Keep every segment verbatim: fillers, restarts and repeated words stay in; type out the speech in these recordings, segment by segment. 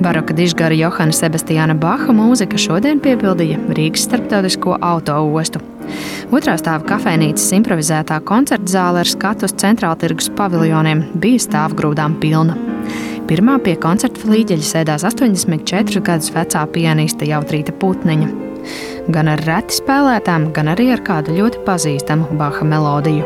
Baroka dižgara Johana Sebastiāna Baha mūzika šodien piepildīja Rīgas starptautisko auto ostu. Otrā stāva kafejnīcas improvizētā koncerta zāle ar skatu uz Centrāltirgus paviljoniem bija stāvgrūdām pilna. Pirmā pie koncerta flīģeļa sēdās astoņdesmit četrus gadus vecā pianiste Jautrīta Putniņa. Gan ar reti spēlētām, gan arī ar kādu ļoti pazīstamu Baha melodiju.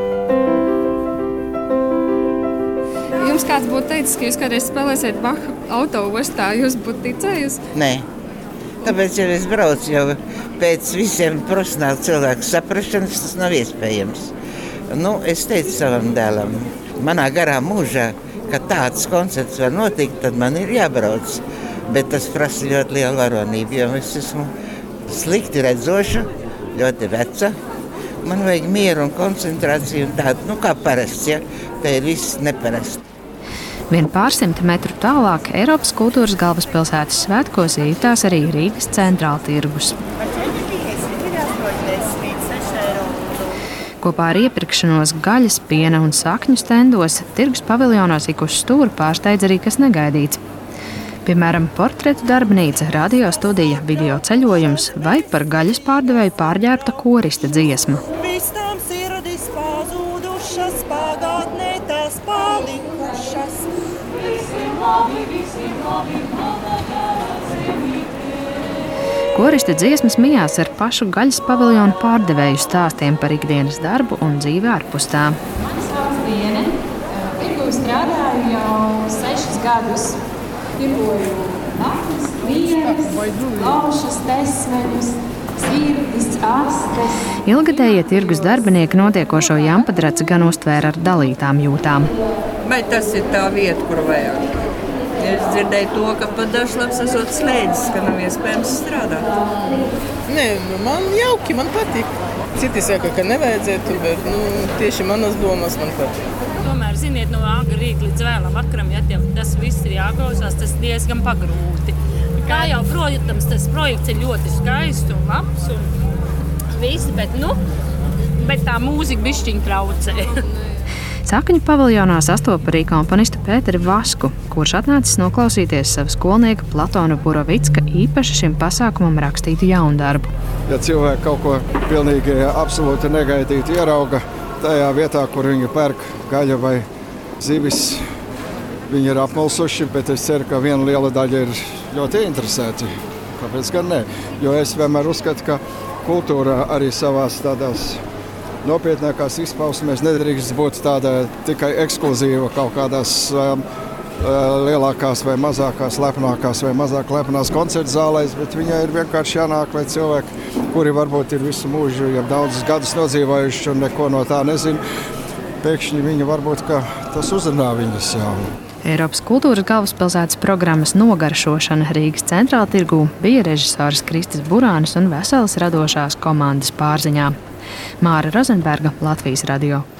Jums kāds būtu teicis, ka jūs kādreiz spēlēsiet Baha auto ostā, jūs būtu ticējusi? Nē, tāpēc jau es braucu jau pēc visiem profesionālu cilvēku saprašanas, tas nav iespējams. Nu, es teicu savam dēlam, manā garā mūžā, ka tāds koncerts var notikt, tad man ir jābrauc. Bet tas prasa ļoti lielu varonību, jo es esmu slikti redzoša, ļoti veca. Man vajag mieru un koncentrāciju un tādu, nu kā parasts, ja? Tā ir viss neparasts. Vien pārsimti metru tālāk Eiropas kultūras galvaspilsētas svētkos iejutās arī Rīgas Centrāltirgus. Kopā ar iepirkšanos gaļas, piena un sakņu stendos tirgus paviljonos ik uz stūra pārsteidz arī kas negaidīts. Piemēram, portretu darbnīca, radio studija, video ceļojums vai par gaļas pārdevēju pārģērbta korista dziesma. Visām sirdis pazudušas, pagātnē tās palikušas. Visiem labi, visiem labi, mana gara zemīte. Korista dziesmas mijās ar pašu gaļas paviljonu pārdevēju stāstiem par ikdienas darbu un dzīvi ārpus tā. Mani sauc Diene. Tirgū strādāju jau sešus gadus. Tirgoju lapus, lietas, laušas, tesmeņus, svirdis, astes. Ilgadējie tirgus darbinieki notiekošo Jampadraci gan uztvēra ar dalītām jūtām. Vai tas ir tā vieta, kur vajag? Es dzirdēju to, ka pat dažlaps esot slēdzis, ka nav iespējams strādāt. Nē, man jauki, man patīk. Citi saka, ka nevajadzētu, bet nu, tieši manas domas man patīk. Tomēr, ziniet, no āgra rīt līdz vēlam vakaram, ja tiem tas viss ir jāklausās, tas diezgan pagrūti. Kā jau, protams, tas projekts ir ļoti skaists un labs un viss, bet, nu, bet tā mūzika bišķiņ traucē. Sakņu paviljonā sastopa arī komponistu Pēteri Vasku, kurš atnācis noklausīties savu skolnieka Platona Burovicka īpaši šim pasākumam rakstītu jaundarbu. Ja cilvēki kaut ko pilnīgi absolūti negaidītu ierauga tajā vietā, kur viņi pērk gaļu vai zivis, viņi ir apmulsuši, bet es ceru, ka viena liela daļa ir ļoti interesēti. Kāpēc gan ne? Jo es vienmēr uzskatu, ka kultūra arī savās tādās nopietnākās izpausmēs nedrīkst būt tāda tikai ekskluzīva kaut kādās um, lielākās vai mazākās, lepnākās vai mazāk lepnās koncerta zālēs, bet viņai ir vienkārši jānāk, lai cilvēki, kuri varbūt ir visu mūžu, jau daudzus gadus nodzīvojuši un neko no tā nezin, pēkšņi viņi varbūt, ka tas uzrunā viņus jau. Eiropas kultūras galvaspilsētas programmas nogaršošana Rīgas Centrāltirgū bija režisors Kristis Burānis un veselas radošās komandas pārziņā. Māra Rozenberga, Latvijas radio.